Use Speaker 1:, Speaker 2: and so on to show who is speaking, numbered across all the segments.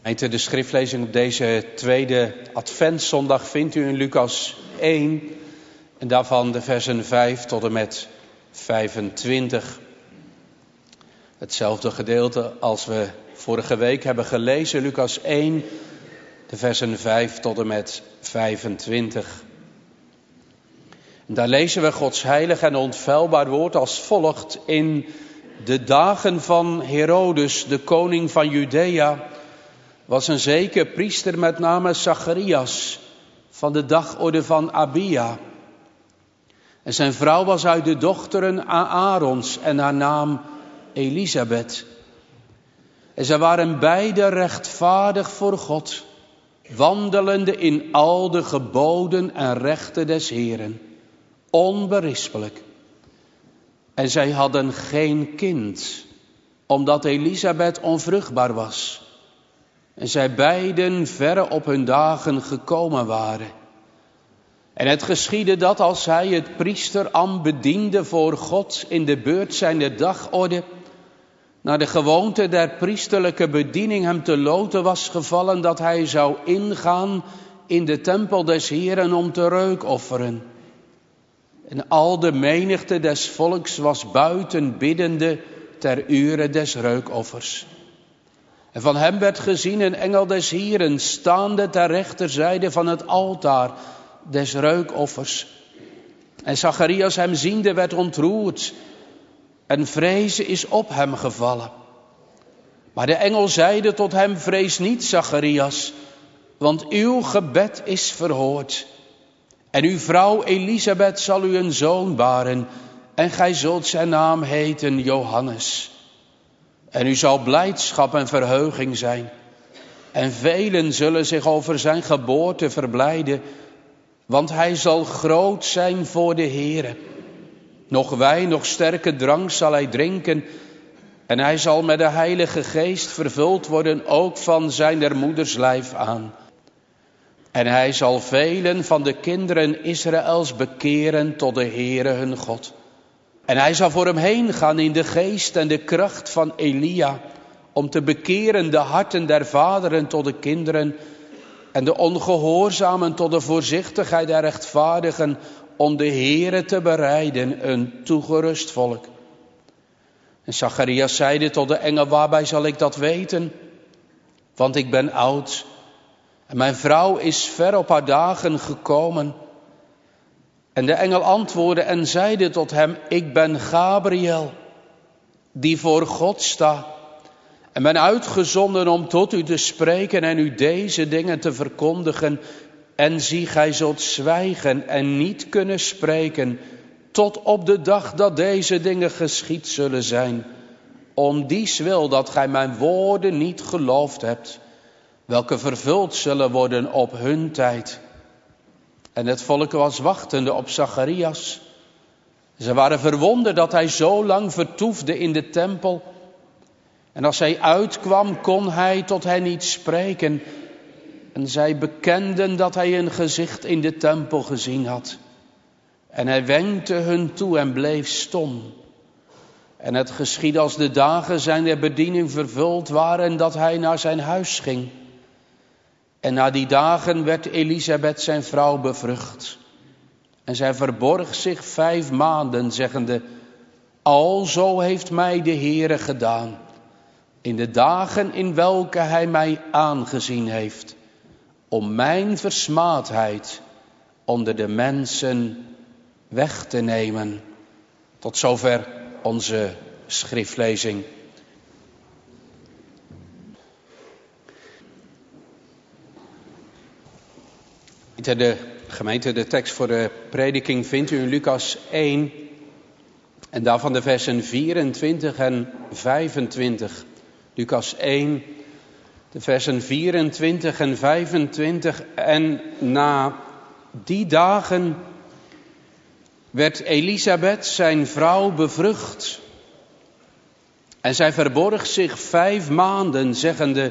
Speaker 1: De schriftlezing op deze tweede adventszondag vindt u in Lucas 1 en daarvan de versen 5 tot en met 25. Hetzelfde gedeelte als we vorige week hebben gelezen, Lucas 1, de versen 5 tot en met 25. En daar lezen we Gods heilig en onfeilbaar woord als volgt: in de dagen van Herodes, de koning van Judea, was een zeker priester met name Zacharias van de dagorde van Abia. En zijn vrouw was uit de dochteren Aarons en haar naam Elisabeth. En zij waren beide rechtvaardig voor God, wandelende in al de geboden en rechten des Heeren, onberispelijk. En zij hadden geen kind, omdat Elisabeth onvruchtbaar was. En zij beiden verre op hun dagen gekomen waren. En het geschiedde dat als hij het priesterambt bediende voor God in de beurt zijner dagorde, naar de gewoonte der priesterlijke bediening hem te loten was gevallen, dat hij zou ingaan in de tempel des Heeren om te reukofferen. En al de menigte des volks was buiten biddende ter ure des reukoffers. En van hem werd gezien een engel des Heeren staande ter rechterzijde van het altaar des reukoffers. En Zacharias hem ziende werd ontroerd en vrezen is op hem gevallen. Maar de engel zeide tot hem: vrees niet, Zacharias, want uw gebed is verhoord. En uw vrouw Elisabeth zal u een zoon baren en gij zult zijn naam heten Johannes. En u zal blijdschap en verheuging zijn. En velen zullen zich over zijn geboorte verblijden, want hij zal groot zijn voor de Heere. Nog wijn, nog sterke drank zal hij drinken, en hij zal met de Heilige Geest vervuld worden, ook van zijner moeders lijf aan. En hij zal velen van de kinderen Israëls bekeren tot de Heere hun God. En hij zal voor hem heen gaan in de geest en de kracht van Elia, om te bekeren de harten der vaderen tot de kinderen en de ongehoorzamen tot de voorzichtigheid der rechtvaardigen, om de Heere te bereiden een toegerust volk. En Zacharias zeide tot de engel: waarbij zal ik dat weten? Want ik ben oud en mijn vrouw is ver op haar dagen gekomen. En de engel antwoordde en zeide tot hem: ik ben Gabriel, die voor God sta, en ben uitgezonden om tot u te spreken en u deze dingen te verkondigen. En zie, gij zult zwijgen en niet kunnen spreken, tot op de dag dat deze dingen geschied zullen zijn. Om dies wil dat gij mijn woorden niet geloofd hebt, welke vervuld zullen worden op hun tijd. En het volk was wachtende op Zacharias. Ze waren verwonderd dat hij zo lang vertoefde in de tempel. En als hij uitkwam, kon hij tot hen niet spreken. En zij bekenden dat hij een gezicht in de tempel gezien had. En hij wenkte hun toe en bleef stom. En het geschiedde als de dagen zijner bediening vervuld waren, dat hij naar zijn huis ging. En na die dagen werd Elisabeth zijn vrouw bevrucht. En zij verborg zich 5 maanden, zeggende: alzo heeft mij de Heere gedaan, in de dagen in welke hij mij aangezien heeft, om mijn versmaadheid onder de mensen weg te nemen. Tot zover onze schriftlezing. De gemeente, de tekst voor de prediking vindt u in Lucas 1 en daarvan de versen 24 en 25. Lucas 1, de versen 24 en 25. En na die dagen werd Elisabeth, zijn vrouw, bevrucht. En zij verborg zich 5 maanden, zeggende: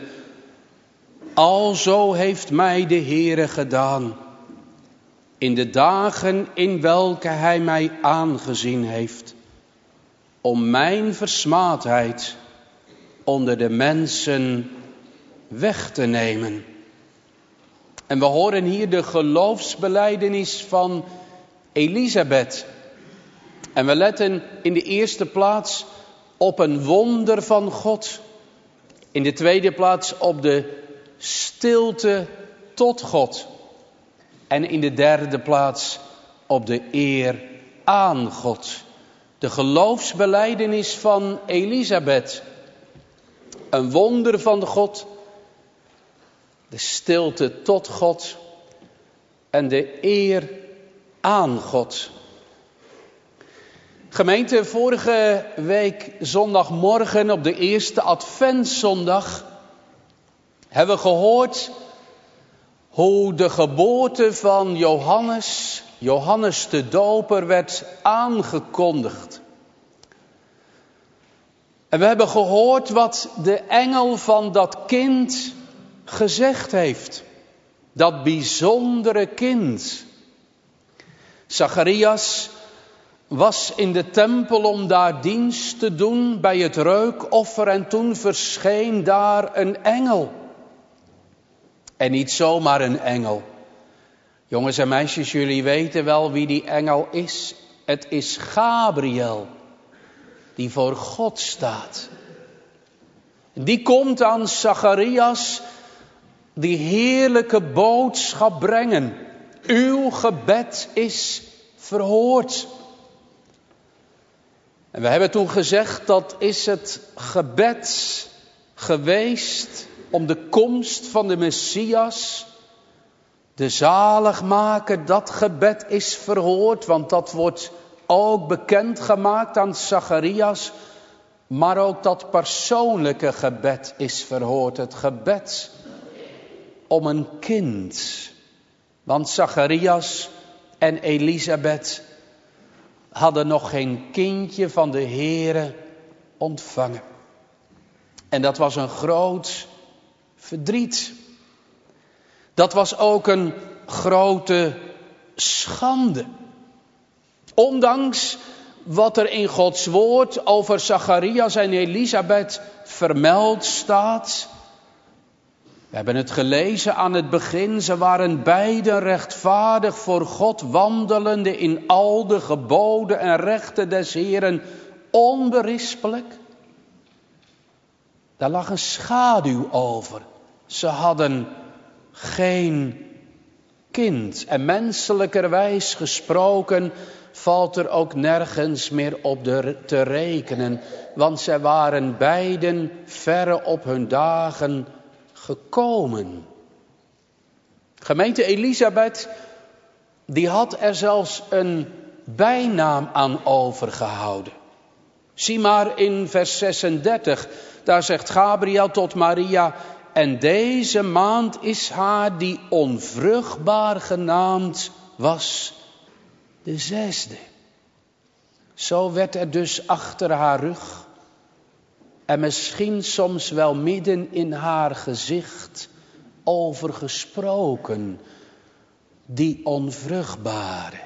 Speaker 1: alzo heeft mij de Heere gedaan, in de dagen in welke hij mij aangezien heeft, om mijn versmaadheid onder de mensen weg te nemen. En we horen hier de geloofsbelijdenis van Elisabeth. En we letten in de eerste plaats op een wonder van God. In de tweede plaats op de stilte tot God. En in de derde plaats op de eer aan God. De geloofsbelijdenis van Elisabeth. Een wonder van God. De stilte tot God. En de eer aan God. Gemeente, vorige week zondagmorgen op de eerste adventszondag hebben we gehoord hoe de geboorte van Johannes de Doper, werd aangekondigd. En we hebben gehoord wat de engel van dat kind gezegd heeft. Dat bijzondere kind. Zacharias was in de tempel om daar dienst te doen bij het reukoffer en toen verscheen daar een engel. En niet zomaar een engel. Jongens en meisjes, jullie weten wel wie die engel is. Het is Gabriel, die voor God staat. Die komt aan Zacharias die heerlijke boodschap brengen. Uw gebed is verhoord. En we hebben toen gezegd, dat is het gebed geweest om de komst van de Messias, de zaligmaker. Dat gebed is verhoord, want dat wordt ook bekendgemaakt aan Zacharias. Maar ook dat persoonlijke gebed is verhoord. Het gebed om een kind. Want Zacharias en Elisabeth hadden nog geen kindje van de Heere ontvangen. En dat was een groot verdriet. Dat was ook een grote schande. Ondanks wat er in Gods woord over Zacharias en Elisabeth vermeld staat. We hebben het gelezen aan het begin. Ze waren beiden rechtvaardig voor God, wandelende in al de geboden en rechten des Heeren, onberispelijk. Daar lag een schaduw over. Ze hadden geen kind. En menselijkerwijs gesproken valt er ook nergens meer op te rekenen. Want zij waren beiden verre op hun dagen gekomen. Gemeente, Elisabeth, die had er zelfs een bijnaam aan overgehouden. Zie maar in vers 36, daar zegt Gabriel tot Maria: en deze maand is haar die onvruchtbaar genaamd was, de 6e. Zo werd er dus achter haar rug en misschien soms wel midden in haar gezicht over gesproken. Die onvruchtbare.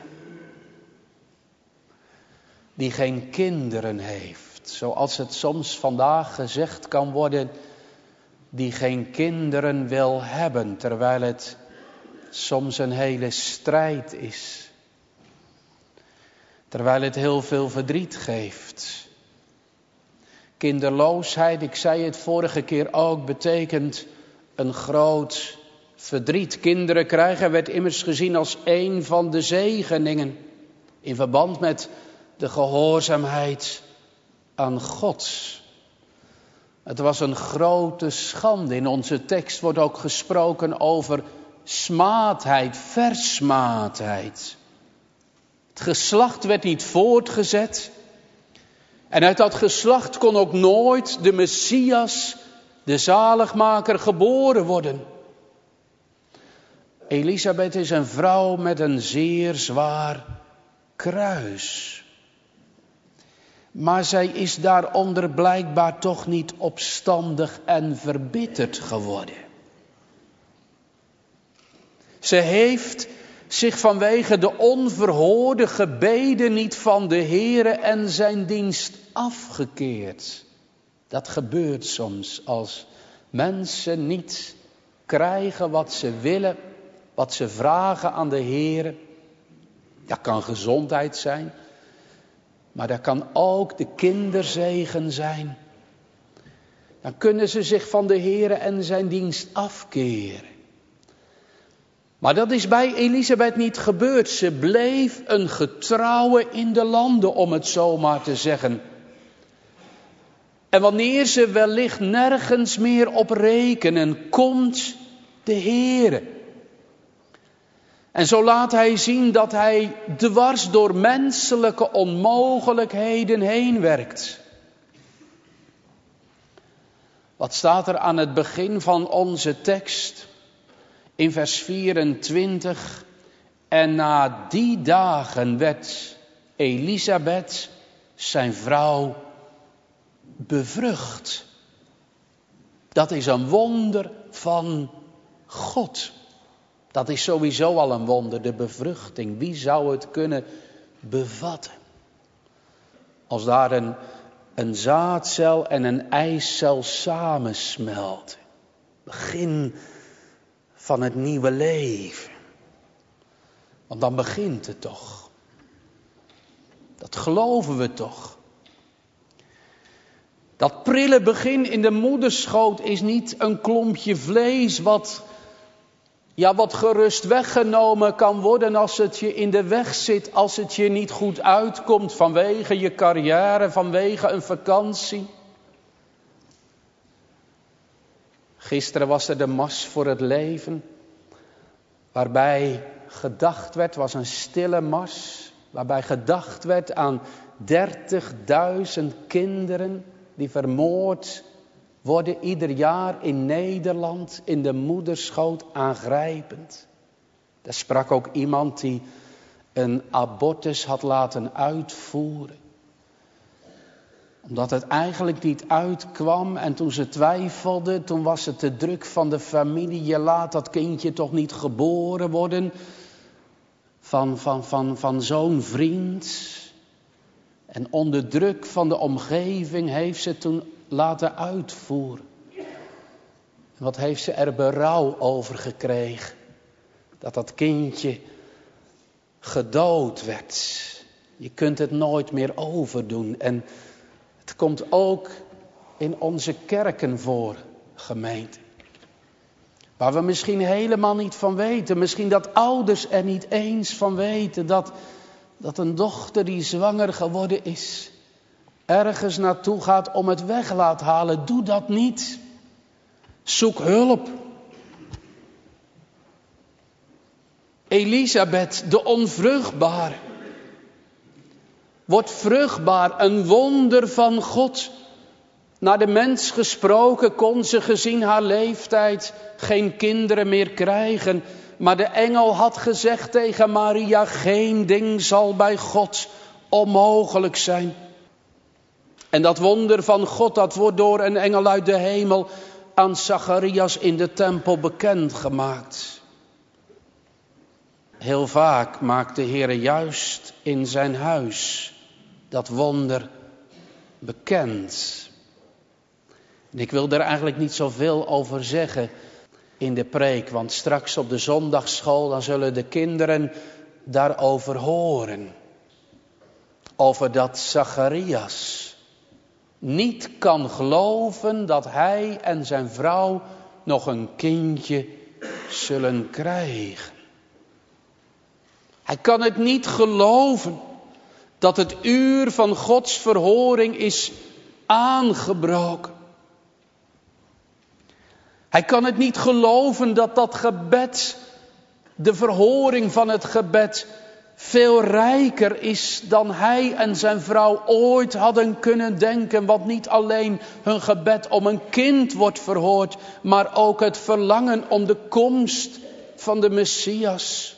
Speaker 1: Die geen kinderen heeft. Zoals het soms vandaag gezegd kan worden. Die geen kinderen wil hebben. Terwijl het soms een hele strijd is. Terwijl het heel veel verdriet geeft. Kinderloosheid, ik zei het vorige keer ook, betekent een groot verdriet. Kinderen krijgen werd immers gezien als een van de zegeningen. In verband met de gehoorzaamheid aan God. Het was een grote schande. In onze tekst wordt ook gesproken over smaadheid, versmaadheid. Het geslacht werd niet voortgezet. En uit dat geslacht kon ook nooit de Messias, de zaligmaker, geboren worden. Elisabeth is een vrouw met een zeer zwaar kruis. Maar zij is daaronder blijkbaar toch niet opstandig en verbitterd geworden. Ze heeft zich vanwege de onverhoorde gebeden niet van de Heere en zijn dienst afgekeerd. Dat gebeurt soms als mensen niet krijgen wat ze willen, wat ze vragen aan de Heer. Dat kan gezondheid zijn, maar dat kan ook de kinderzegen zijn. Dan kunnen ze zich van de Heer en zijn dienst afkeren. Maar dat is bij Elisabeth niet gebeurd. Ze bleef een getrouwe in de landen, om het zo maar te zeggen. En wanneer ze wellicht nergens meer op rekenen, komt de Heer. En zo laat hij zien dat hij dwars door menselijke onmogelijkheden heen werkt. Wat staat er aan het begin van onze tekst? In vers 24. En na die dagen werd Elisabeth, zijn vrouw, bevrucht. Dat is een wonder van God. Dat is sowieso al een wonder, de bevruchting. Wie zou het kunnen bevatten? Als daar een zaadcel en een eicel samensmelten. Begin van het nieuwe leven. Want dan begint het toch. Dat geloven we toch. Dat prille begin in de moederschoot is niet een klompje vlees wat gerust weggenomen kan worden als het je in de weg zit, als het je niet goed uitkomt vanwege je carrière, vanwege een vakantie. Gisteren was er de Mars voor het leven, waarbij gedacht werd, was een stille mars, waarbij gedacht werd aan 30.000 kinderen die vermoord worden ieder jaar in Nederland in de moederschoot, aangrijpend. Daar sprak ook iemand die een abortus had laten uitvoeren. Omdat het eigenlijk niet uitkwam en toen ze twijfelde, toen was het de druk van de familie. Je laat dat kindje toch niet geboren worden van zo'n vriend. En onder druk van de omgeving heeft ze toen laten uitvoeren. En wat heeft ze er berouw over gekregen? Dat kindje gedood werd. Je kunt het nooit meer overdoen. En het komt ook in onze kerken voor, gemeente. Waar we misschien helemaal niet van weten. Misschien dat ouders er niet eens van weten. Dat een dochter die zwanger geworden is, ergens naartoe gaat om het weg laat halen. Doe dat niet. Zoek hulp. Elisabeth, de onvruchtbare, wordt vruchtbaar, een wonder van God. Naar de mens gesproken kon ze gezien haar leeftijd geen kinderen meer krijgen. Maar de engel had gezegd tegen Maria, geen ding zal bij God onmogelijk zijn. En dat wonder van God, dat wordt door een engel uit de hemel aan Zacharias in de tempel bekendgemaakt. Heel vaak maakt de Heer juist in zijn huis dat wonder bekend. En ik wil er eigenlijk niet zoveel over zeggen in de preek, want straks op de zondagsschool dan zullen de kinderen daarover horen. Over dat Zacharias niet kan geloven dat hij en zijn vrouw nog een kindje zullen krijgen. Hij kan het niet geloven dat het uur van Gods verhoring is aangebroken. Hij kan het niet geloven dat dat gebed, de verhoring van het gebed, veel rijker is dan hij en zijn vrouw ooit hadden kunnen denken. Want niet alleen hun gebed om een kind wordt verhoord, maar ook het verlangen om de komst van de Messias.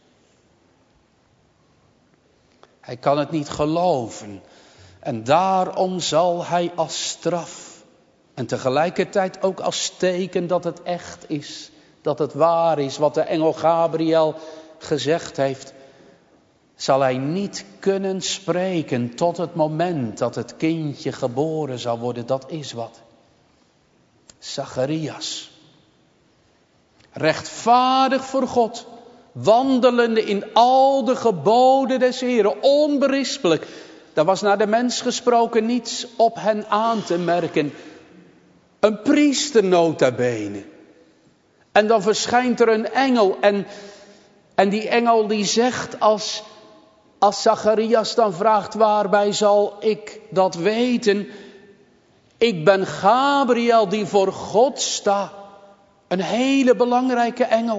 Speaker 1: Hij kan het niet geloven en daarom zal hij als straf en tegelijkertijd ook als teken dat het echt is, dat het waar is wat de engel Gabriel gezegd heeft, zal hij niet kunnen spreken tot het moment dat het kindje geboren zal worden. Dat is wat. Zacharias. Rechtvaardig voor God. Wandelende in al de geboden des Heren. Onberispelijk. Daar was naar de mens gesproken niets op hen aan te merken. Een priester nota bene. En dan verschijnt er een engel. En die engel die zegt als Zacharias dan vraagt, waarbij zal ik dat weten? Ik ben Gabriel die voor God staat. Een hele belangrijke engel.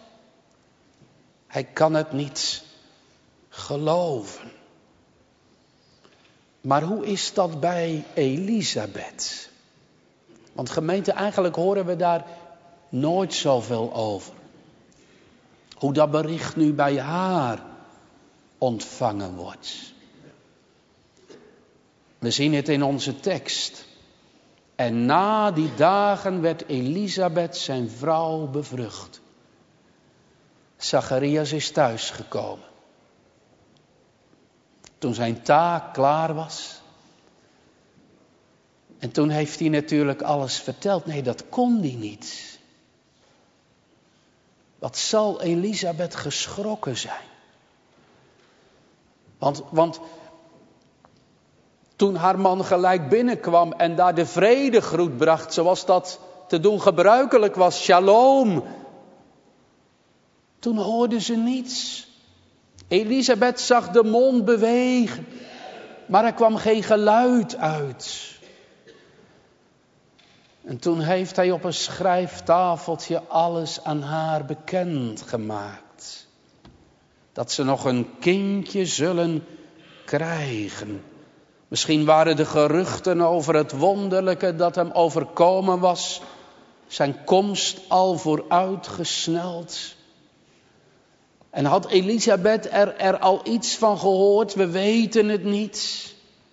Speaker 1: Hij kan het niet geloven. Maar hoe is dat bij Elisabeth? Want gemeente, eigenlijk horen we daar nooit zoveel over. Hoe dat bericht nu bij haar ontvangen wordt. We zien het in onze tekst. En na die dagen werd Elisabeth zijn vrouw bevrucht. Zacharias is thuisgekomen. Toen zijn taak klaar was. En toen heeft hij natuurlijk alles verteld. Nee, dat kon hij niet. Wat zal Elisabeth geschrokken zijn. Want toen haar man gelijk binnenkwam en daar de vredegroet bracht, zoals dat te doen gebruikelijk was, shalom. Toen hoorde ze niets. Elisabeth zag de mond bewegen, maar er kwam geen geluid uit. En toen heeft hij op een schrijftafeltje alles aan haar bekend gemaakt. Dat ze nog een kindje zullen krijgen. Misschien waren de geruchten over het wonderlijke dat hem overkomen was, zijn komst al vooruitgesneld. En had Elisabeth er al iets van gehoord? We weten het niet.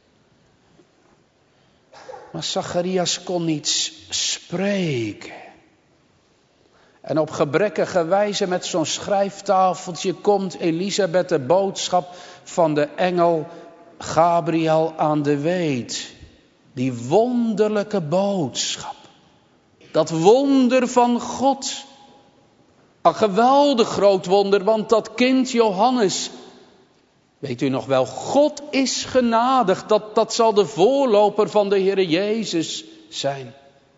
Speaker 1: Maar Zacharias kon niet spreken. En op gebrekkige wijze met zo'n schrijftafeltje komt Elisabeth de boodschap van de engel Gabriel aan de weet. Die wonderlijke boodschap. Dat wonder van God. Een geweldig groot wonder, want dat kind Johannes, weet u nog wel, God is genadig. Dat zal de voorloper van de Heere Jezus zijn.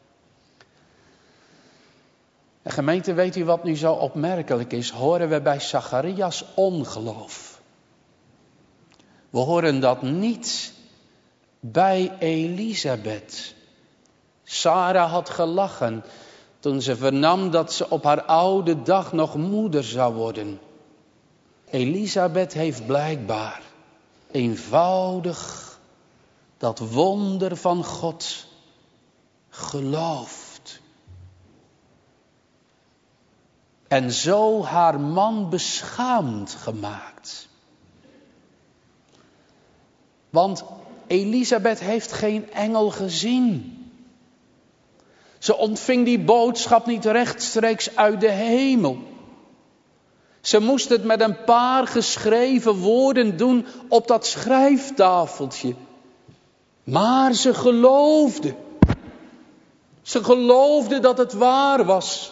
Speaker 1: En gemeente, weet u wat nu zo opmerkelijk is? Horen we bij Zacharias ongeloof. We horen dat niet bij Elisabeth. Sarah had gelachen toen ze vernam dat ze op haar oude dag nog moeder zou worden. Elisabeth heeft blijkbaar eenvoudig dat wonder van God geloofd. En zo haar man beschaamd gemaakt. Want Elisabeth heeft geen engel gezien. Ze ontving die boodschap niet rechtstreeks uit de hemel. Ze moest het met een paar geschreven woorden doen op dat schrijftafeltje. Maar ze geloofde. Ze geloofde dat het waar was.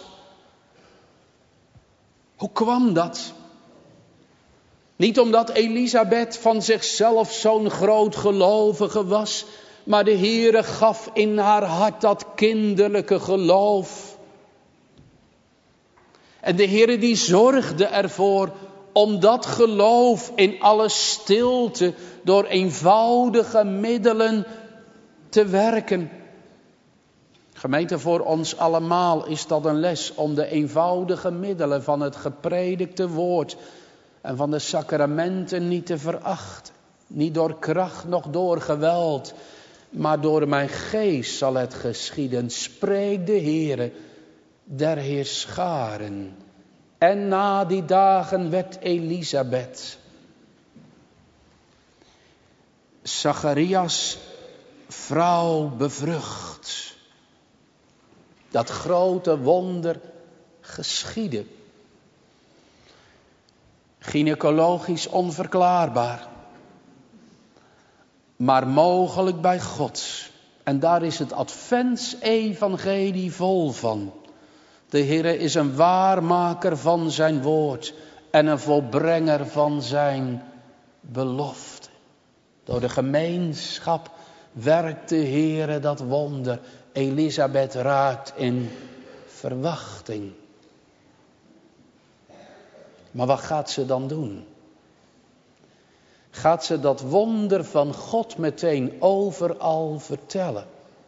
Speaker 1: Hoe kwam dat? Niet omdat Elisabeth van zichzelf zo'n groot gelovige was, maar de Heere gaf in haar hart dat kinderlijke geloof. En de Heere die zorgde ervoor om dat geloof in alle stilte door eenvoudige middelen te werken. Gemeente, voor ons allemaal is dat een les om de eenvoudige middelen van het gepredikte woord en van de sacramenten niet te verachten. Niet door kracht, noch door geweld, maar door mijn geest zal het geschieden. Spreekt de Heere der heerscharen. En na die dagen werd Elisabeth, Zacharias' vrouw, bevrucht. Dat grote wonder geschiedde. Gynecologisch onverklaarbaar. Maar mogelijk bij God. En daar is het Advents-evangelie vol van. De Heere is een waarmaker van zijn woord en een volbrenger van zijn belofte. Door de gemeenschap werkt de Heere dat wonder. Elisabeth raakt in verwachting. Maar wat gaat ze dan doen? Gaat ze dat wonder van God meteen overal vertellen?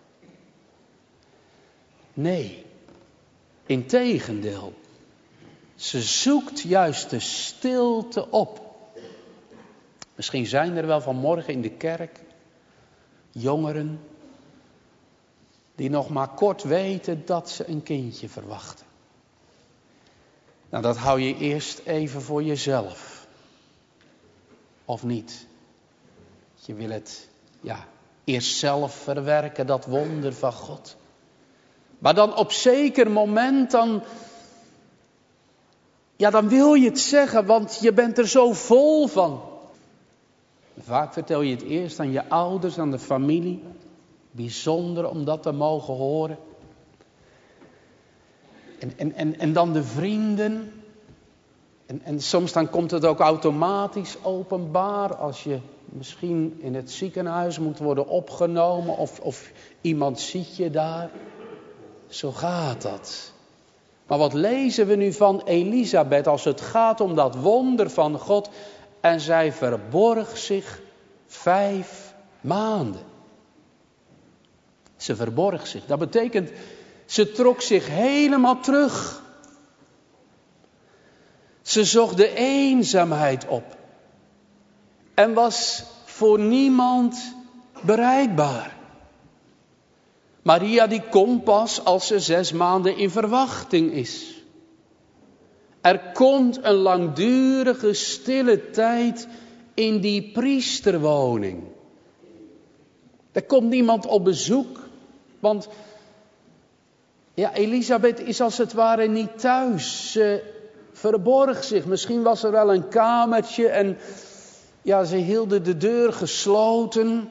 Speaker 1: Nee, integendeel. Ze zoekt juist de stilte op. Misschien zijn er wel vanmorgen in de kerk jongeren die nog maar kort weten dat ze een kindje verwachten. Nou, dat hou je eerst even voor jezelf. Of niet? Je wil het eerst zelf verwerken, dat wonder van God. Maar dan op zeker moment dan wil je het zeggen, want je bent er zo vol van. Vaak vertel je het eerst aan je ouders, aan de familie. Bijzonder om dat te mogen horen. En dan de vrienden. En soms dan komt het ook automatisch openbaar als je misschien in het ziekenhuis moet worden opgenomen of iemand ziet je daar. Zo gaat dat. Maar wat lezen we nu van Elisabeth als het gaat om dat wonder van God? En zij verborg zich 5 maanden. Ze verborg zich. Dat betekent, ze trok zich helemaal terug. Ze zocht de eenzaamheid op. En was voor niemand bereikbaar. Maria die komt pas als ze 6 maanden in verwachting is. Er komt een langdurige stille tijd in die priesterwoning. Er komt niemand op bezoek. Want Elisabeth is als het ware niet thuis. Ze verborg zich. Misschien was er wel een kamertje en ze hielden de deur gesloten.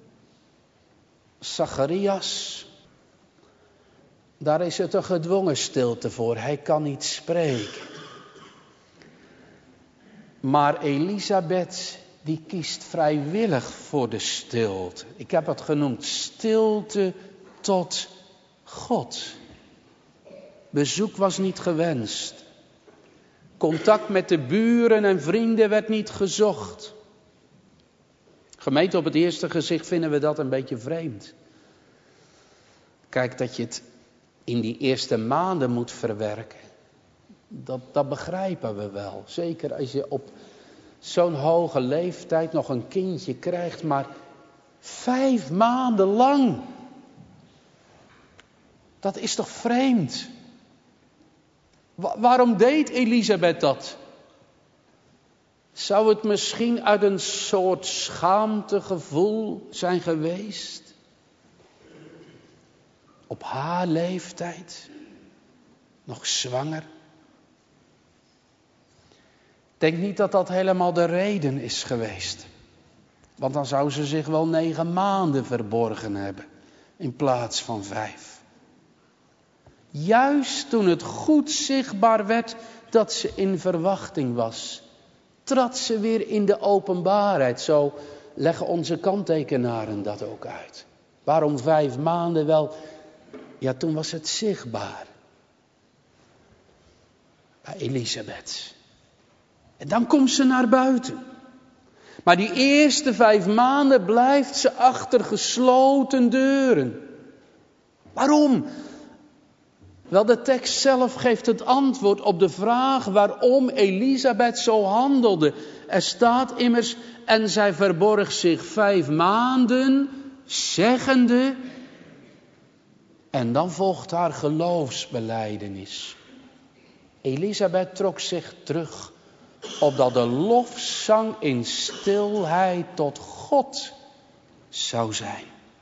Speaker 1: Zacharias, daar is het een gedwongen stilte voor. Hij kan niet spreken. Maar Elisabeth, die kiest vrijwillig voor de stilte. Ik heb het genoemd stilte tot God. Bezoek was niet gewenst. Contact met de buren en vrienden werd niet gezocht. Gemeente, op het eerste gezicht vinden we dat een beetje vreemd. Kijk, dat je het in die eerste maanden moet verwerken. Dat begrijpen we wel. Zeker als je op zo'n hoge leeftijd nog een kindje krijgt. Maar 5 maanden lang. Dat is toch vreemd? Waarom deed Elisabeth dat? Zou het misschien uit een soort schaamtegevoel zijn geweest? Op haar leeftijd? Nog zwanger? Ik denk niet dat dat helemaal de reden is geweest. Want dan zou ze zich wel 9 maanden verborgen hebben. In plaats van 5. Juist toen het goed zichtbaar werd dat ze in verwachting was, trad ze weer in de openbaarheid. Zo leggen onze kanttekenaren dat ook uit. Waarom 5 maanden? Wel, toen was het zichtbaar. Bij Elisabeth. En dan komt ze naar buiten. Maar die eerste 5 maanden blijft ze achter gesloten deuren. Waarom? Wel, de tekst zelf geeft het antwoord op de vraag waarom Elisabeth zo handelde. Er staat immers, en zij verborg zich 5 maanden, zeggende. En dan volgt haar geloofsbelijdenis. Elisabeth trok zich terug, opdat de lofzang in stilheid tot God zou zijn.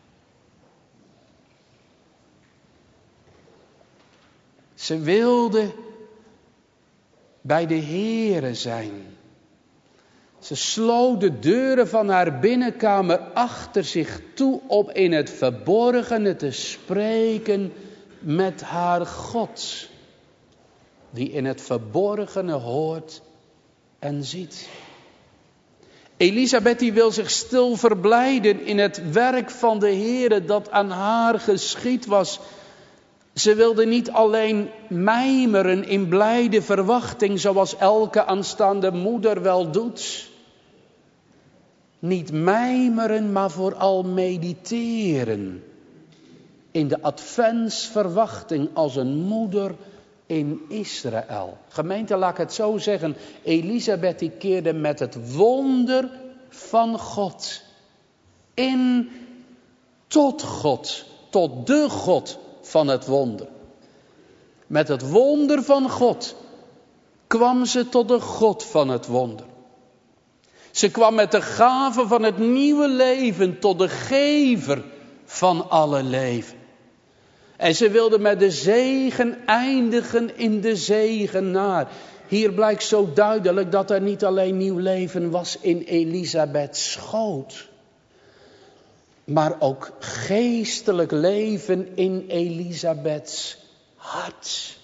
Speaker 1: Ze wilde bij de Heere zijn. Ze sloot de deuren van haar binnenkamer achter zich toe om in het verborgene te spreken met haar God. Die in het verborgene hoort en ziet. Elisabeth die wil zich stil verblijden in het werk van de Heere dat aan haar geschied was. Ze wilde niet alleen mijmeren in blijde verwachting zoals elke aanstaande moeder wel doet. Niet mijmeren, maar vooral mediteren. In de adventsverwachting als een moeder in Israël. Gemeente, laat ik het zo zeggen. Elisabeth die keerde met het wonder van God in tot God. Tot de God van het wonder. Met het wonder van God kwam ze tot de God van het wonder. Ze kwam met de gave van het nieuwe leven tot de gever van alle leven. En ze wilde met de zegen eindigen in de zegenaar. Hier blijkt zo duidelijk dat er niet alleen nieuw leven was in Elisabeths schoot. Maar ook geestelijk leven in Elisabeths hart.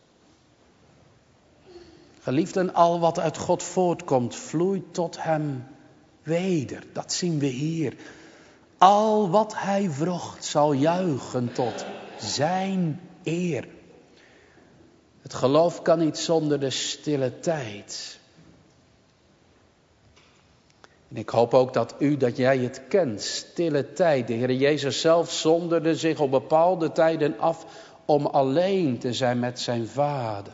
Speaker 1: Geliefden, al wat uit God voortkomt, vloeit tot hem weder. Dat zien we hier. Al wat hij wrocht zal juichen tot zijn eer. Het geloof kan niet zonder de stille tijd. En ik hoop ook dat jij het kent, stille tijd. De Heer Jezus zelf zonderde zich op bepaalde tijden af om alleen te zijn met zijn Vader.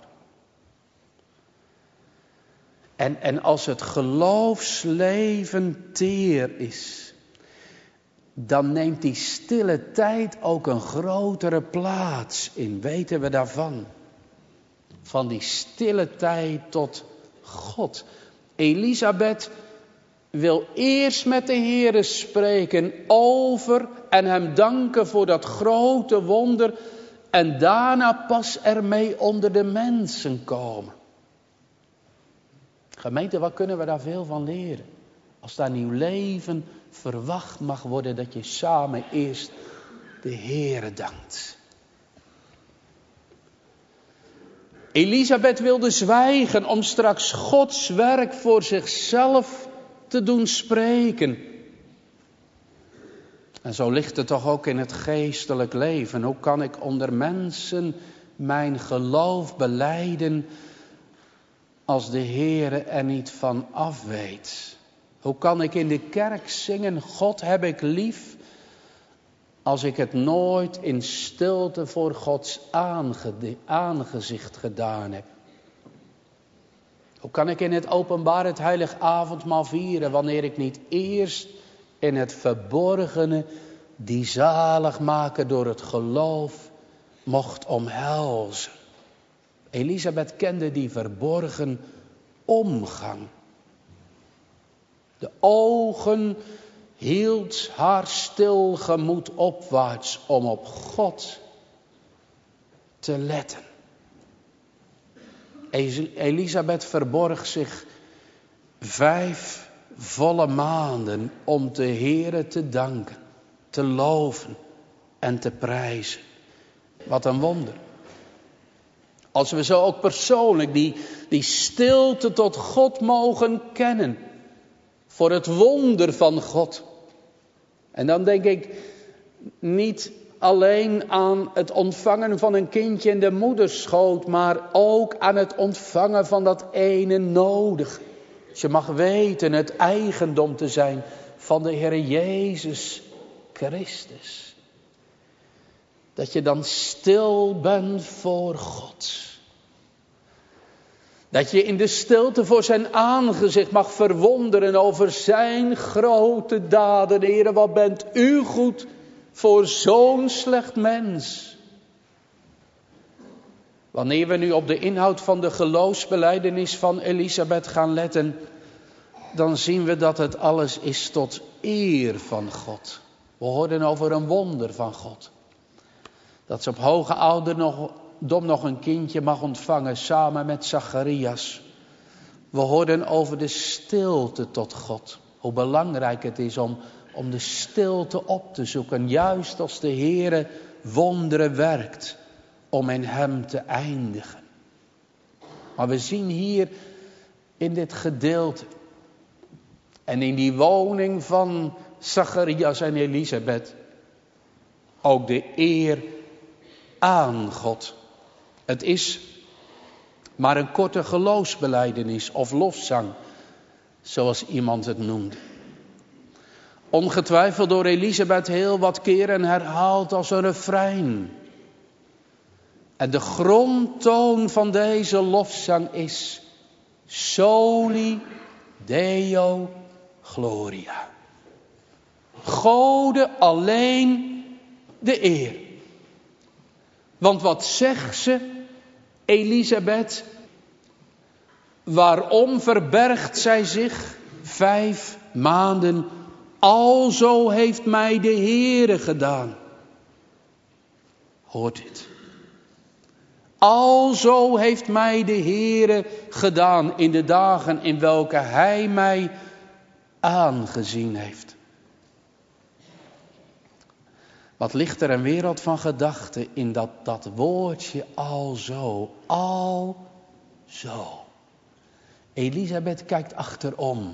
Speaker 1: En als het geloofsleven teer is, dan neemt die stille tijd ook een grotere plaats in. Weten we daarvan? Van die stille tijd tot God. Elisabeth wil eerst met de Heere spreken over en hem danken voor dat grote wonder. En daarna pas ermee onder de mensen komen. Gemeente, wat kunnen we daar veel van leren? Als daar nieuw leven verwacht mag worden, dat je samen eerst de Heere dankt. Elisabeth wilde zwijgen om straks Gods werk voor zichzelf te doen spreken. En zo ligt het toch ook in het geestelijk leven. Hoe kan ik onder mensen mijn geloof belijden als de Heere er niet van af weet? Hoe kan ik in de kerk zingen, God heb ik lief, als ik het nooit in stilte voor Gods aangezicht gedaan heb? Hoe kan ik in het openbaar het heilig avondmaal vieren, wanneer ik niet eerst in het verborgene die zaligmaker door het geloof mocht omhelzen? Elisabeth kende die verborgen omgang. De ogen hield haar stil gemoed opwaarts om op God te letten. Elisabeth verborg zich 5 volle maanden om de Heere te danken, te loven en te prijzen. Wat een wonder. Als we zo ook persoonlijk die stilte tot God mogen kennen. Voor het wonder van God. En dan denk ik niet alleen aan het ontvangen van een kindje in de moederschoot, maar ook aan het ontvangen van dat ene nodige. Dus je mag weten het eigendom te zijn van de Heer Jezus Christus. Dat je dan stil bent voor God. Dat je in de stilte voor zijn aangezicht mag verwonderen over zijn grote daden. Heere, wat bent u goed voor zo'n slecht mens. Wanneer we nu op de inhoud van de geloofsbelijdenis van Elisabeth gaan letten, dan zien we dat het alles is tot eer van God. We hoorden over een wonder van God. Dat ze op hoge ouderdom nog een kindje mag ontvangen samen met Zacharias. We hoorden over de stilte tot God. Hoe belangrijk het is om de stilte op te zoeken. Juist als de Heere wonderen werkt om in hem te eindigen. Maar we zien hier in dit gedeelte en in die woning van Zacharias en Elisabeth ook de eer aan God. Het is maar een korte geloofsbelijdenis of lofzang, zoals iemand het noemde. Ongetwijfeld door Elisabeth heel wat keren herhaald als een refrein. En de grondtoon van deze lofzang is Soli Deo Gloria. Gode alleen de eer. Want wat zegt ze, Elisabeth? Waarom verbergt zij zich 5 maanden? Alzo heeft mij de Heere gedaan. Hoort dit. Alzo heeft mij de Heere gedaan in de dagen in welke hij mij aangezien heeft. Wat ligt er een wereld van gedachten in dat woordje alzo. Alzo. Elisabeth kijkt achterom.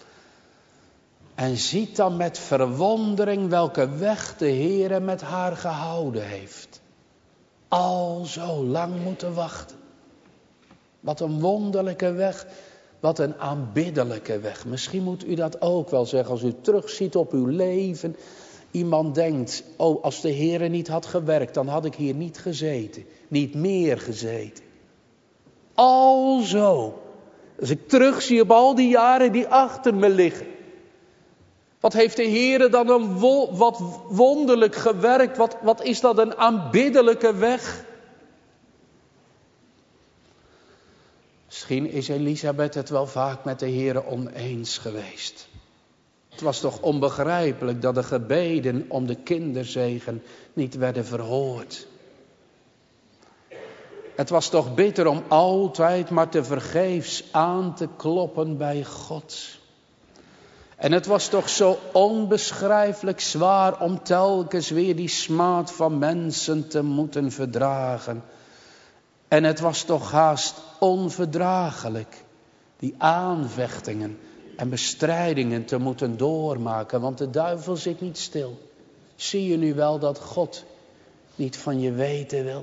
Speaker 1: En ziet dan met verwondering welke weg de Heere met haar gehouden heeft. Al zo lang moeten wachten. Wat een wonderlijke weg. Wat een aanbiddelijke weg. Misschien moet u dat ook wel zeggen als u terugziet op uw leven. Iemand denkt, oh, als de Heere niet had gewerkt, dan had ik hier niet gezeten. Niet meer gezeten. Al zo. Als ik terugzie op al die jaren die achter me liggen. Wat heeft de Heere dan wat wonderlijk gewerkt. Wat is dat een aanbiddelijke weg. Misschien is Elisabeth het wel vaak met de Heere oneens geweest. Het was toch onbegrijpelijk dat de gebeden om de kinderzegen niet werden verhoord. Het was toch bitter om altijd maar tevergeefs aan te kloppen bij God. En het was toch zo onbeschrijfelijk zwaar om telkens weer die smaad van mensen te moeten verdragen. En het was toch haast onverdraaglijk die aanvechtingen en bestrijdingen te moeten doormaken. Want de duivel zit niet stil. Zie je nu wel dat God niet van je weten wil?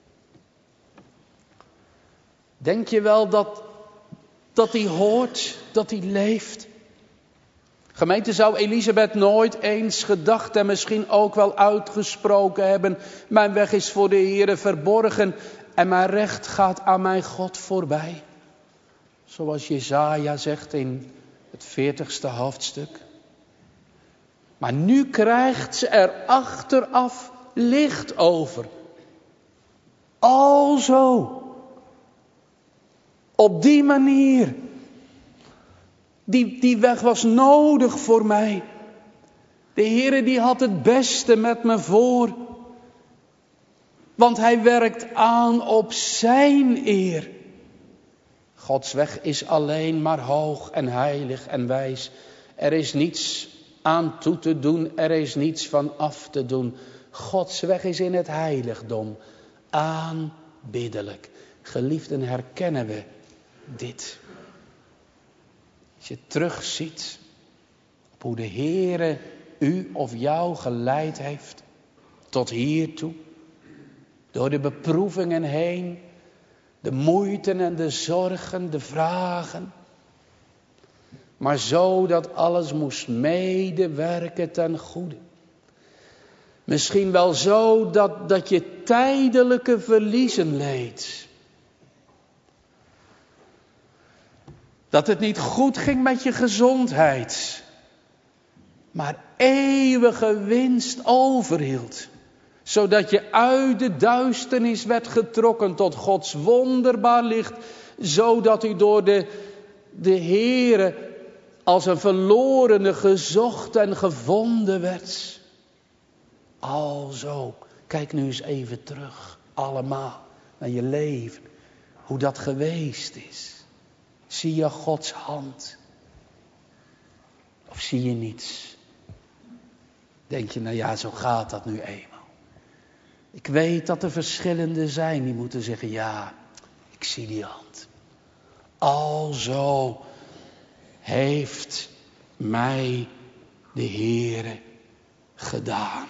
Speaker 1: Denk je wel dat hij hoort, dat hij leeft? Gemeente, zou Elisabeth nooit eens gedacht en misschien ook wel uitgesproken hebben. Mijn weg is voor de Heere verborgen en mijn recht gaat aan mijn God voorbij. Zoals Jesaja zegt in het 40ste hoofdstuk. Maar nu krijgt ze er achteraf licht over. Alzo. Op die manier. Die weg was nodig voor mij. De Heere die had het beste met me voor. Want hij werkt aan op zijn eer. Gods weg is alleen maar hoog en heilig en wijs. Er is niets aan toe te doen. Er is niets van af te doen. Gods weg is in het heiligdom. Aanbiddelijk. Geliefden, herkennen we dit. Als je terugziet op hoe de Heere u of jou geleid heeft tot hiertoe. Door de beproevingen heen, de moeiten en de zorgen, de vragen. Maar zo dat alles moest medewerken ten goede. Misschien wel zo dat je tijdelijke verliezen leed. Dat het niet goed ging met je gezondheid. Maar eeuwige winst overhield. Zodat je uit de duisternis werd getrokken tot Gods wonderbaar licht. Zodat u door de Heere als een verlorene gezocht en gevonden werd. Alzo, kijk nu eens even terug. Allemaal naar je leven. Hoe dat geweest is. Zie je Gods hand? Of zie je niets? Denk je, nou ja, zo gaat dat nu eenmaal. Ik weet dat er verschillenden zijn die moeten zeggen, ja, ik zie die hand. Alzo heeft mij de Heere gedaan.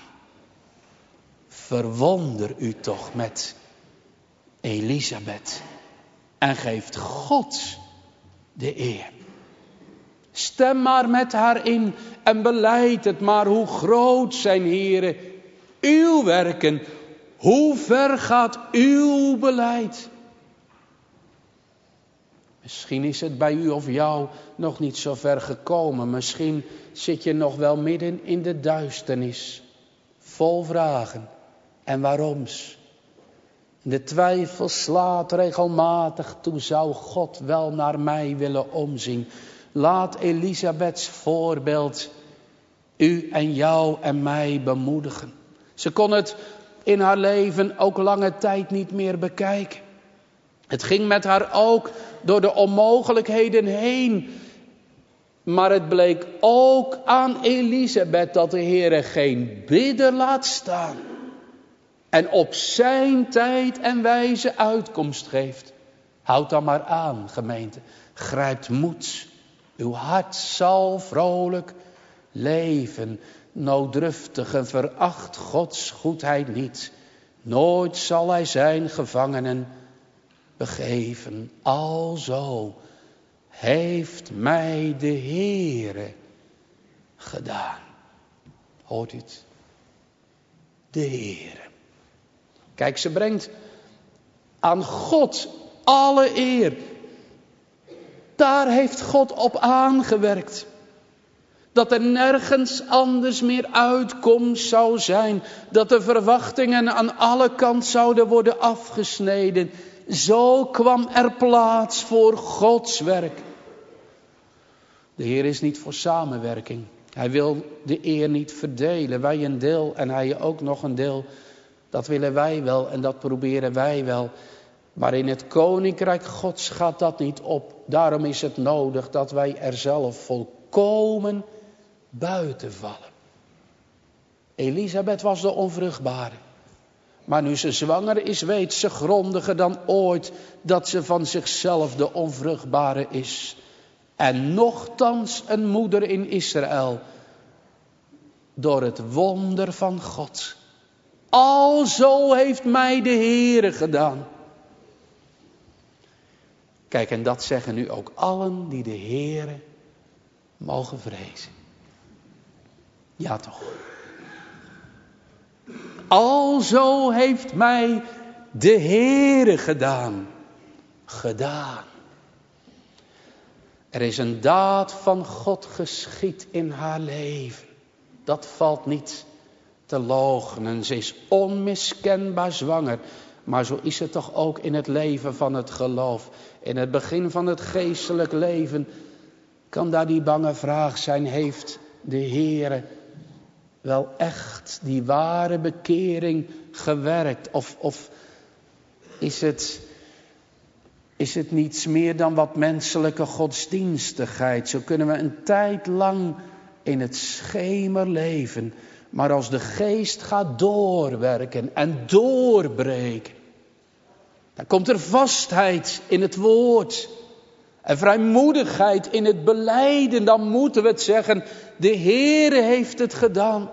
Speaker 1: Verwonder u toch met Elisabeth en geeft God de eer. Stem maar met haar in en belijd het maar hoe groot zijn Heere uw werken. Hoe ver gaat uw beleid? Misschien is het bij u of jou nog niet zo ver gekomen. Misschien zit je nog wel midden in de duisternis. Vol vragen en waaroms. De twijfel slaat regelmatig toe. Zou God wel naar mij willen omzien? Laat Elisabeths voorbeeld u en jou en mij bemoedigen. Ze kon het in haar leven ook lange tijd niet meer bekijken. Het ging met haar ook door de onmogelijkheden heen. Maar het bleek ook aan Elisabeth dat de Heere geen bidder laat staan. En op zijn tijd en wijze uitkomst geeft. Houd dan maar aan, gemeente. Grijpt moed. Uw hart zal vrolijk leven. Nooddruftige veracht Gods goedheid niet. Nooit zal hij zijn gevangenen begeven. Alzo heeft mij de Heere gedaan. Hoort u het? De Heere. Kijk, ze brengt aan God alle eer. Daar heeft God op aangewerkt. Dat er nergens anders meer uitkomst zou zijn. Dat de verwachtingen aan alle kanten zouden worden afgesneden. Zo kwam er plaats voor Gods werk. De Heer is niet voor samenwerking. Hij wil de eer niet verdelen. Wij een deel en hij ook nog een deel. Dat willen wij wel en dat proberen wij wel. Maar in het koninkrijk Gods gaat dat niet op. Daarom is het nodig dat wij er zelf volkomen buiten vallen. Elisabeth was de onvruchtbare. Maar nu ze zwanger is, weet ze grondiger dan ooit dat ze van zichzelf de onvruchtbare is. En nochtans een moeder in Israël. Door het wonder van God. Alzo heeft mij de Heere gedaan. Kijk, en dat zeggen nu ook allen die de Heere mogen vrezen. Ja toch. Alzo heeft mij de Heere gedaan. Gedaan. Er is een daad van God geschied in haar leven. Dat valt niet te loochenen. Ze is onmiskenbaar zwanger. Maar zo is het toch ook in het leven van het geloof. In het begin van het geestelijk leven kan daar die bange vraag zijn. Heeft de Heere wel echt die ware bekering gewerkt? Of is het niets meer dan wat menselijke godsdienstigheid? Zo kunnen we een tijd lang in het schemer leven. Maar als de geest gaat doorwerken en doorbreken, dan komt er vastheid in het woord. En vrijmoedigheid in het belijden. Dan moeten we het zeggen. De Heere heeft het gedaan.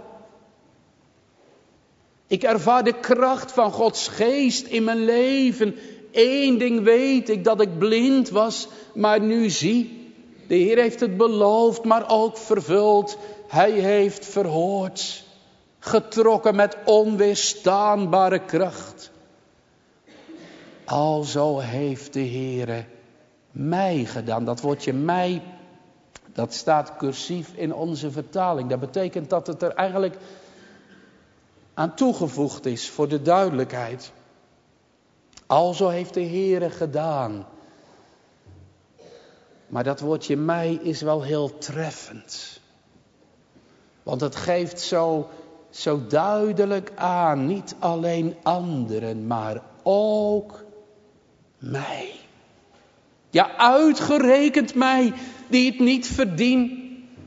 Speaker 1: Ik ervaar de kracht van Gods geest in mijn leven. Eén ding weet ik, dat ik blind was, maar nu zie. De Heer heeft het beloofd, maar ook vervuld. Hij heeft verhoord. Getrokken met onweerstaanbare kracht. Alzo heeft de Heere mij gedaan. Dat woordje mij, dat staat cursief in onze vertaling. Dat betekent dat het er eigenlijk aan toegevoegd is voor de duidelijkheid. Alzo heeft de Heere gedaan. Maar dat woordje mij is wel heel treffend. Want het geeft zo duidelijk aan, niet alleen anderen, maar ook mij. Ja, uitgerekend mij, die het niet verdien.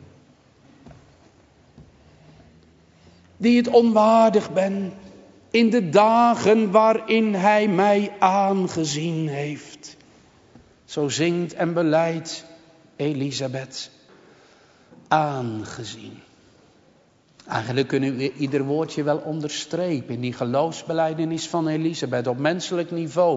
Speaker 1: Die het onwaardig ben, in de dagen waarin hij mij aangezien heeft. Zo zingt en belijdt Elisabeth. Aangezien. Eigenlijk kunnen we ieder woordje wel onderstrepen in die geloofsbelijdenis van Elisabeth op menselijk niveau.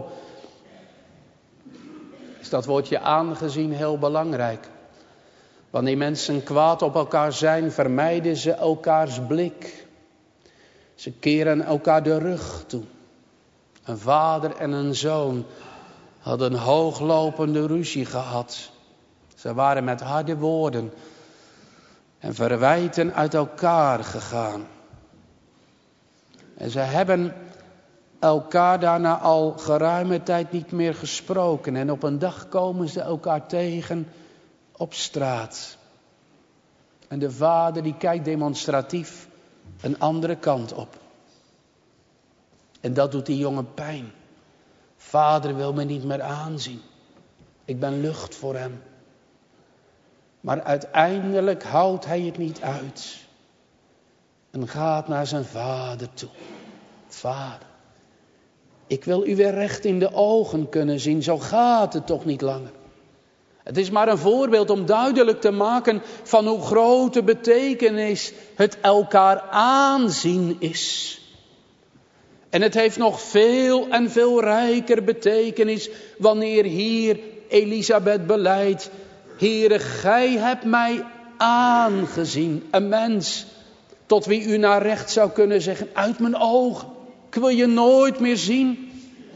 Speaker 1: Is dat woordje aangezien heel belangrijk. Wanneer mensen kwaad op elkaar zijn, vermijden ze elkaars blik. Ze keren elkaar de rug toe. Een vader en een zoon hadden een hooglopende ruzie gehad. Ze waren met harde woorden en verwijten uit elkaar gegaan. En ze hebben elkaar daarna al geruime tijd niet meer gesproken. En op een dag komen ze elkaar tegen op straat. En de vader die kijkt demonstratief een andere kant op. En dat doet die jongen pijn. Vader wil me niet meer aanzien. Ik ben lucht voor hem. Maar uiteindelijk houdt hij het niet uit. En gaat naar zijn vader toe. Vader, ik wil u weer recht in de ogen kunnen zien. Zo gaat het toch niet langer. Het is maar een voorbeeld om duidelijk te maken van hoe groot de betekenis het elkaar aanzien is. En het heeft nog veel en veel rijker betekenis wanneer hier Elisabeth belijdt. Heere, gij hebt mij aangezien. Een mens tot wie u naar recht zou kunnen zeggen, uit mijn ogen. Ik wil je nooit meer zien.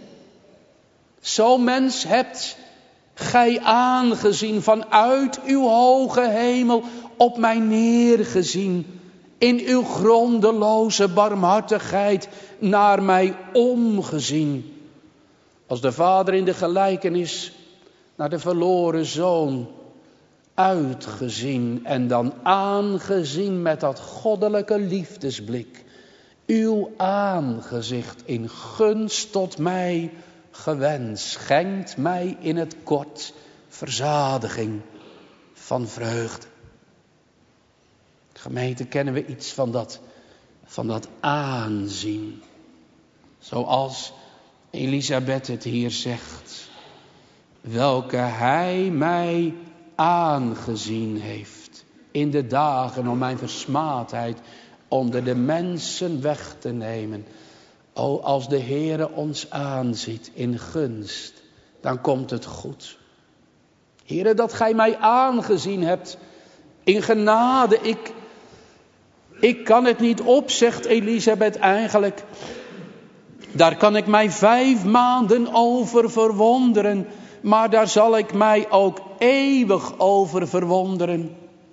Speaker 1: Zo'n mens hebt gij aangezien, vanuit uw hoge hemel op mij neergezien. In uw grondeloze barmhartigheid naar mij omgezien. Als de vader in de gelijkenis naar de verloren zoon uitgezien en dan aangezien met dat goddelijke liefdesblik. Uw aangezicht in gunst tot mij gewend, schenkt mij in het kort verzadiging van vreugde. Gemeente, kennen we iets van dat aanzien. Zoals Elisabeth het hier zegt. Welke hij mij aangezien heeft in de dagen om mijn versmaadheid onder de mensen weg te nemen. O, als de Heere ons aanziet in gunst, dan komt het goed. Heere, dat gij mij aangezien hebt in genade. Ik kan het niet op, zegt Elisabeth eigenlijk. Daar kan ik mij 5 maanden over verwonderen. Maar daar zal ik mij ook eeuwig over verwonderen.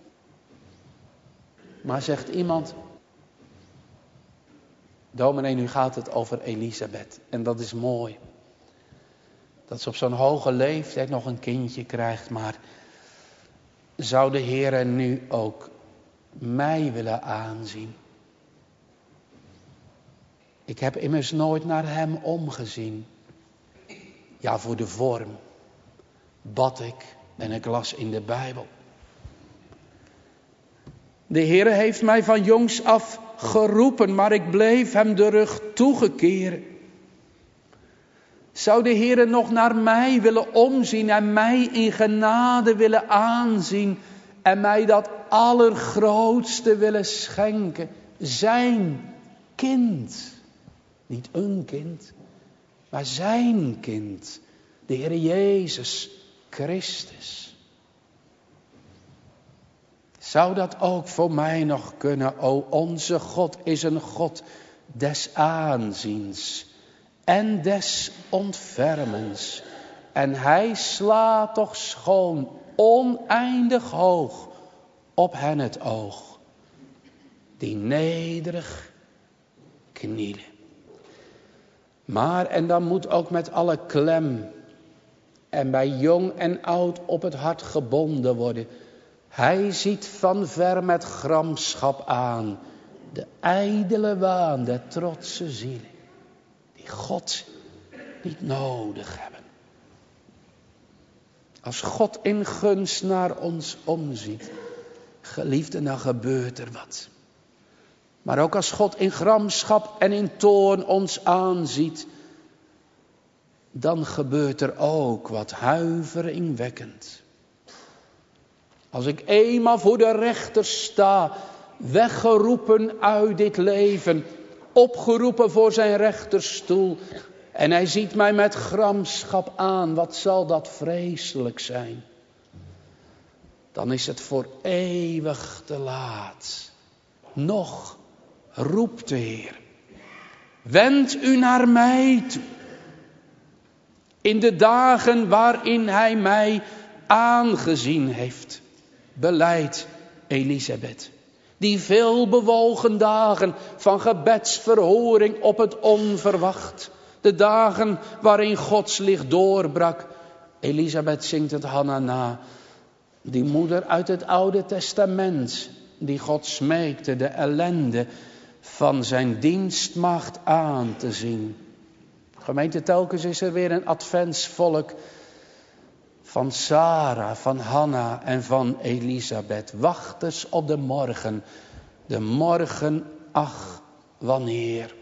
Speaker 1: Maar zegt iemand, dominee, nu gaat het over Elisabeth. En dat is mooi. Dat ze op zo'n hoge leeftijd nog een kindje krijgt. Maar zou de Heere nu ook mij willen aanzien? Ik heb immers nooit naar hem omgezien. Ja, voor de vorm bad ik en ik las in de Bijbel. De Heere heeft mij van jongs af geroepen, maar ik bleef hem de rug toegekeerd. Zou de Heere nog naar mij willen omzien en mij in genade willen aanzien en mij dat allergrootste willen schenken? Zijn kind. Niet een kind, maar zijn kind. De Heer Jezus Christus. Zou dat ook voor mij nog kunnen? O, onze God is een God des aanziens en des ontfermens. En hij slaat toch schoon oneindig hoog op hen het oog, die nederig knielen. Maar, en dan moet ook met alle klem en bij jong en oud op het hart gebonden worden. Hij ziet van ver met gramschap aan de ijdele waan der trotse zielen, die God niet nodig hebben. Als God in gunst naar ons omziet, geliefden, dan gebeurt er wat. Maar ook als God in gramschap en in toorn ons aanziet, dan gebeurt er ook wat huiveringwekkend. Als ik eenmaal voor de rechter sta, weggeroepen uit dit leven, opgeroepen voor zijn rechterstoel, en hij ziet mij met gramschap aan, wat zal dat vreselijk zijn. Dan is het voor eeuwig te laat. Nog roept de Heer, wend u naar mij toe. In de dagen waarin hij mij aangezien heeft, belijdt Elisabeth. Die veel bewogen dagen van gebedsverhoring op het onverwacht. De dagen waarin Gods licht doorbrak. Elisabeth zingt het Hanna na. Die moeder uit het Oude Testament. Die God smeekte de ellende van zijn dienstmaagd aan te zien. Gemeente, telkens is er weer een adventsvolk van Sarah, van Hanna en van Elisabeth. Wachters op de morgen. De morgen, ach, wanneer.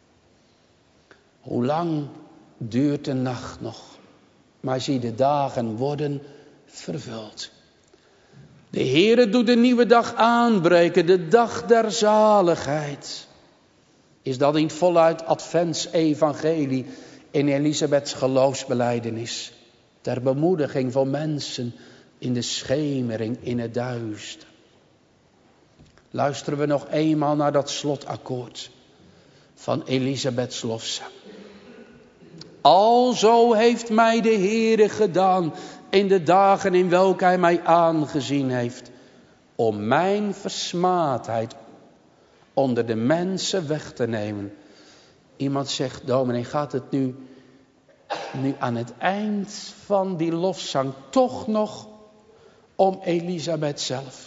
Speaker 1: Hoe lang duurt de nacht nog? Maar zie, de dagen worden vervuld. De Heere doet de nieuwe dag aanbreken, de dag der zaligheid. Is dat niet voluit adventsevangelie in Elisabeths geloofsbelijdenis? Ter bemoediging van mensen in de schemering, in het duister. Luisteren we nog eenmaal naar dat slotakkoord van Elisabeths lofzang. Alzo heeft mij de Heere gedaan in de dagen in welke hij mij aangezien heeft, om mijn versmaadheid onder de mensen weg te nemen. Iemand zegt, dominee, gaat het nu aan het eind van die lofzang toch nog om Elisabeth zelf?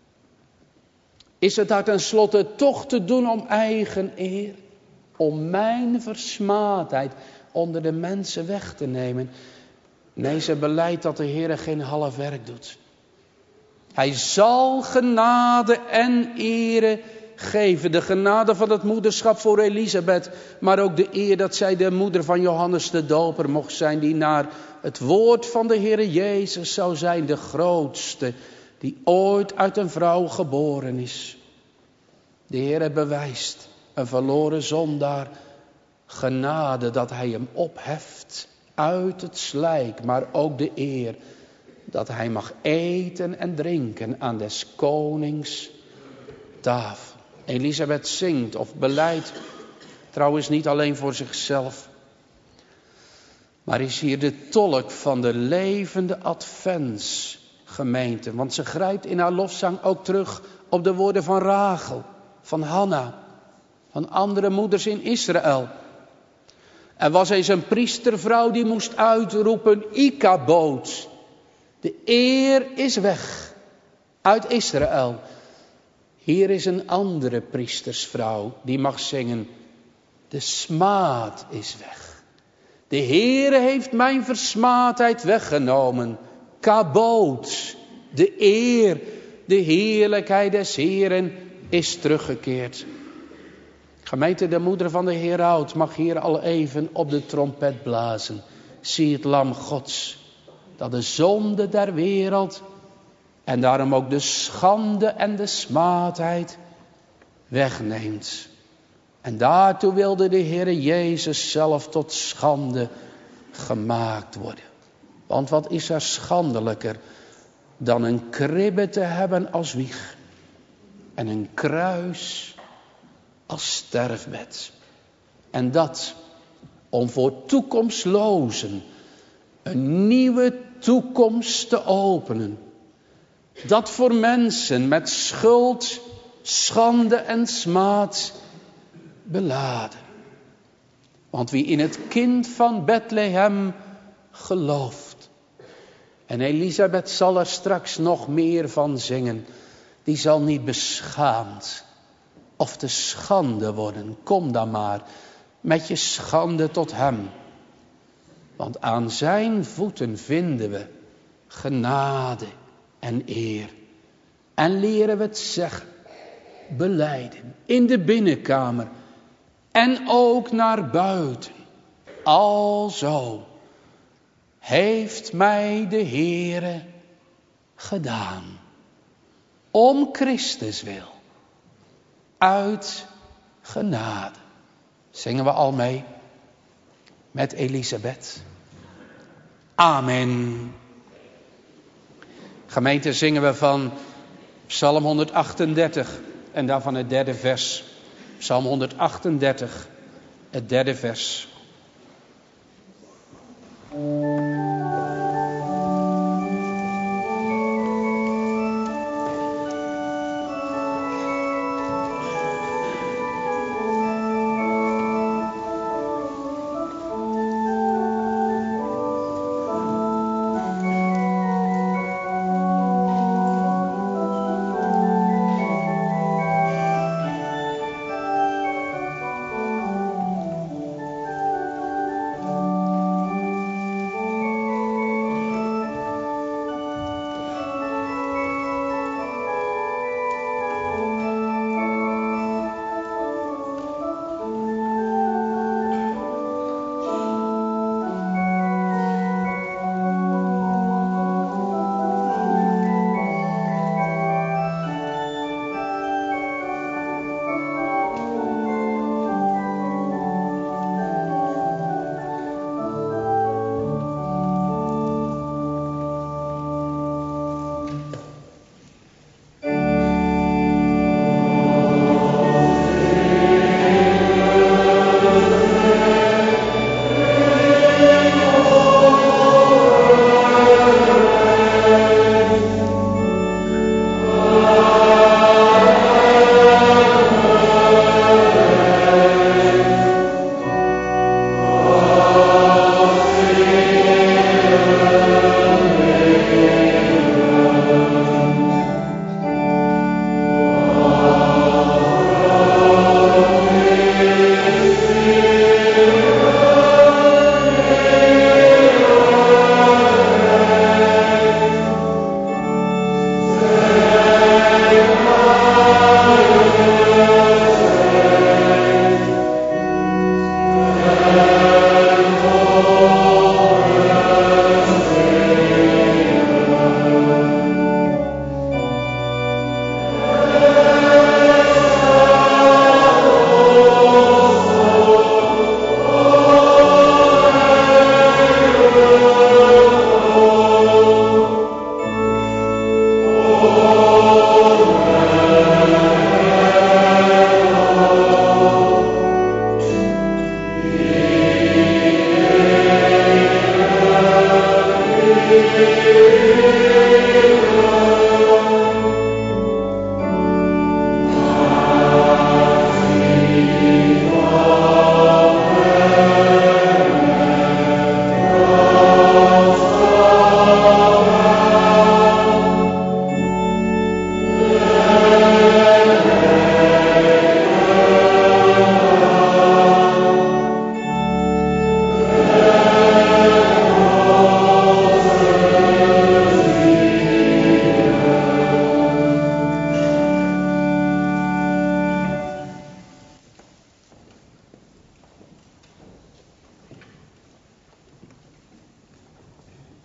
Speaker 1: Is het daar tenslotte toch te doen om eigen eer? Om mijn versmaadheid onder de mensen weg te nemen? Nee, ze beleidt dat de Heer geen half werk doet. Hij zal genade en ere geven. De genade van het moederschap voor Elisabeth. Maar ook de eer dat zij de moeder van Johannes de Doper mocht zijn. Die naar het woord van de Heer Jezus zou zijn. De grootste die ooit uit een vrouw geboren is. De Heer bewijst een verloren zondaar genade dat hij hem opheft uit het slijk. Maar ook de eer dat hij mag eten en drinken aan des konings tafel. Elisabeth zingt of belijdt trouwens niet alleen voor zichzelf, maar is hier de tolk van de levende adventsgemeente. Want ze grijpt in haar lofzang ook terug op de woorden van Rachel, van Hanna, van andere moeders in Israël. Er was eens een priestervrouw die moest uitroepen, Ikabood. De eer is weg uit Israël. Hier is een andere priestersvrouw die mag zingen, de smaad is weg. De Heere heeft mijn versmaadheid weggenomen. Kabood, de eer, de heerlijkheid des Heeren is teruggekeerd. Gemeente, de moeder van de Heraut mag hier al even op de trompet blazen. Zie het lam Gods, dat de zonde der wereld en daarom ook de schande en de smaadheid wegneemt. En daartoe wilde de Heere Jezus zelf tot schande gemaakt worden. Want wat is er schandelijker dan een kribbe te hebben als wieg en een kruis als sterfbed. En dat om voor toekomstlozen een nieuwe toekomst te openen. Dat voor mensen met schuld, schande en smaad beladen. Want wie in het kind van Bethlehem gelooft. En Elisabeth zal er straks nog meer van zingen. Die zal niet beschaamd of te schande worden. Kom dan maar met je schande tot hem. Want aan zijn voeten vinden we genade en eer. En leren we het zeggen, belijden, in de binnenkamer en ook naar buiten. Alzo heeft mij de Heere gedaan. Om Christus wil. Uit genade. Zingen we al mee met Elisabeth. Amen. Gemeente, zingen we van Psalm 138 en daarvan het derde vers. Psalm 138, het derde vers.